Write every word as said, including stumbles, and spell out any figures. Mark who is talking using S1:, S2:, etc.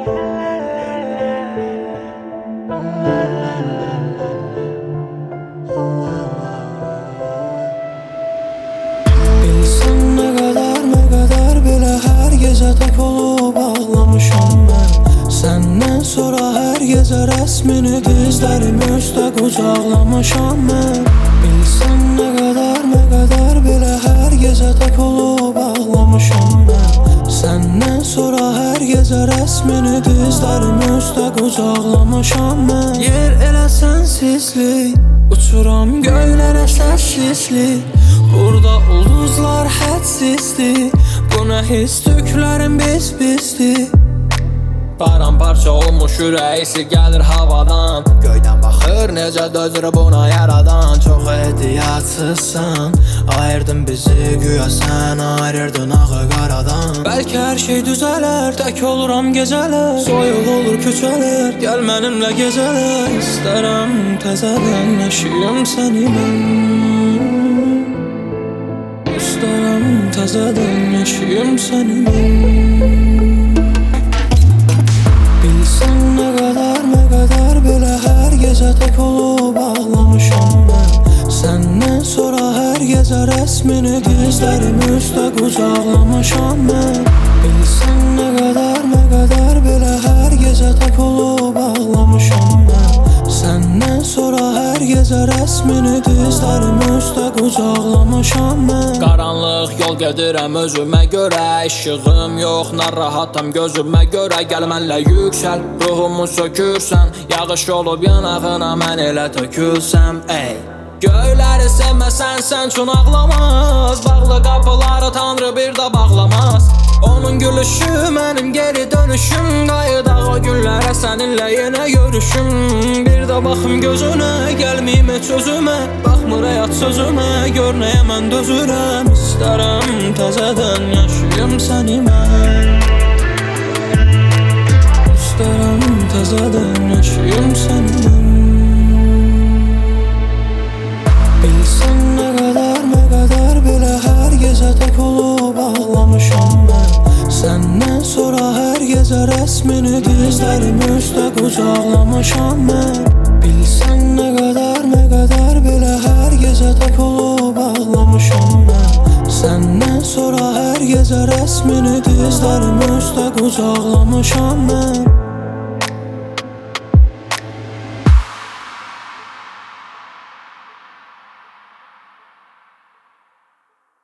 S1: Bilsən nə qədər, nə qədər belə hər gecə tək olub ağlamışam mən. Səndən sonra hər gecə rəsmini dizlərim üstə qucaqlamışam mən. Bilsən nə qədər, nə qədər belə hər gecə tək olub ağlamışam mən. Səndən sonra hər gecə rəsmini dizlərim üstə qucaqlamışam mən. Yer elə sənsizlik, uçuram göylərə səssizlik. Burada ulduzlar hədsizdir, bu nə his tüklərim biz-bizdir. Paramparça olmuş ürəyisi gəlir havadan, göydən baxır necə dözür buna yaradan. Çox ehtiyatsızsan, ayırdın bizi, güya sən ayırırdın ağı qaradan. Bəlkə hər şey düzələr, tək oluram gecələr, soyuq olur küçələr, gəl mənimlə gecələr. İstərəm təzədən yaşayım səni mən, İstərəm təzədən yaşayım səni mən. Bilsən nə qədər, nə qədər belə hər gecə tək olub ağlamışam mən. Səndən sonra hər gecə rəsmini dizlərim üstə qucaqlamışam mən. Bilsən nə qədər, nə qədər belə hər gecə tək olub ağlamışam mən. Səndən sonra hər gecə rəsmini dizlərim üstə qucaqlamışam mən. Qaranlıq yol gedirəm özümə görə, işığım yox, narahatam gözümə görə. Gəl mənlə yüksəl, ruhumu sökürsən, yağış olub yanağına mən elə tökülsəm, ey. Göyləri sevməsən sən üçün ağlamaz, bağlı qapıları Tanrı bir də bağlamaz. Onun gülüşü mənim geri dönüşüm, qayıdaq o günlərə səninlə yenə görüşüm. Bir də baxım gözünə, gəlməyim heç özümə, baxmır həyat sözümə, gör nəyə mən dözürəm. İstərəm təzədən yaşayım səni mən, İstərəm təzədən yaşayım səni mən. Bilsən nə qədər, nə qədər belə hər gecə tək olub ağlamışam mən. Səndən sonra hər gecə rəsmini dizlərim üstə qucaqlamışam mən. Bilsən nə qədər, nə qədər belə hər gecə tək olub ağlamışam mən. Səndən sonra hər gecə rəsmini dizlərim üstə qucaqlamışam mən.